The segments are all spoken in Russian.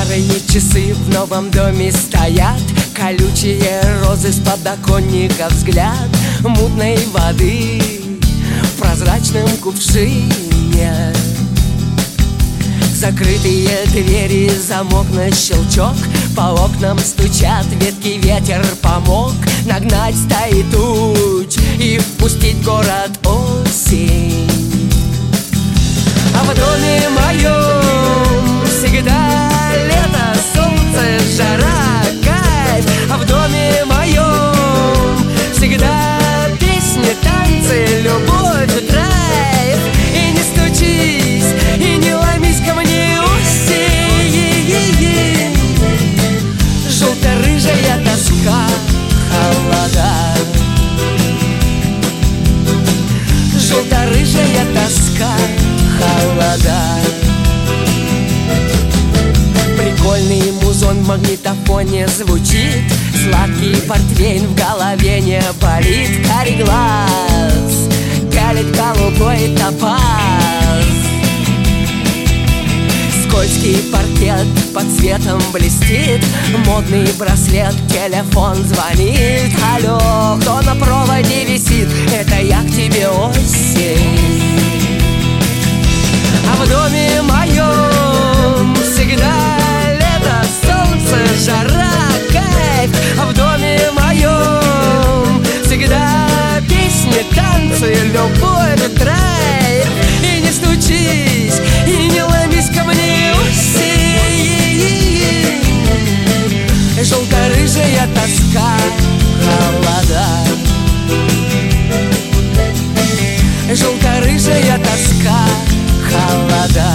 Старые часы в новом доме стоят, колючие розы с подоконника, взгляд мутной воды в прозрачном кувшине. Закрытые двери, замок на щелчок, по окнам стучат ветки, ветер помог нагнать стаи туч и впустить в город осень. А в доме моем всегда лето, солнце, жара, кайф. А в доме моем всегда песни, танцы, любовь, драйв. И не стучись, и не ломись ко мне, осень. Желто-рыжая тоска, холода. Желто-рыжая тоска, холода. Прикольный музон в магнитофоне звучит, сладкий портвейн в голове не болит. Карий глаз галит голубой топаз, скользкий паркет под светом блестит, модный браслет, телефон звонит. Алло, кто на проводе висит? Это я к тебе, осень. А в доме моем всегда лето, солнце, жара, кайф. А в доме моем всегда песни, танцы, любовь, драйв. И не стучись, и не ломись ко мне, осень. Желто-рыжая тоска, холода. Желто-рыжая тоска, холода.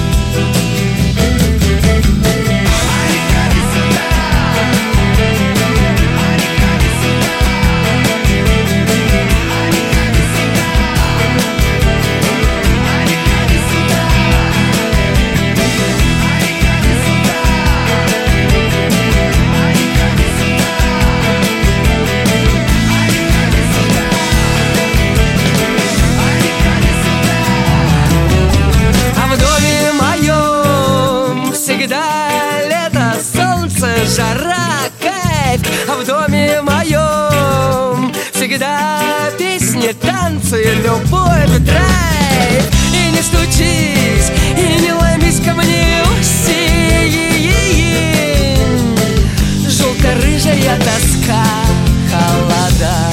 Жара, кайф. А в доме моем всегда песни, танцы, любовь, драйв. И не стучись, и не ломись ко мне, осень. Желто-рыжая тоска, холода.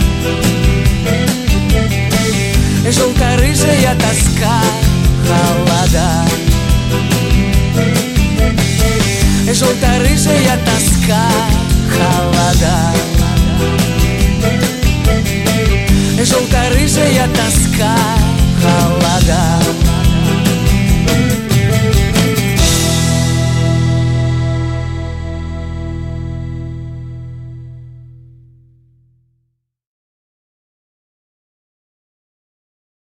Желто-рыжая тоска, холода. Желто-рыжая тоска, холода. Желто-рыжая тоска, холода.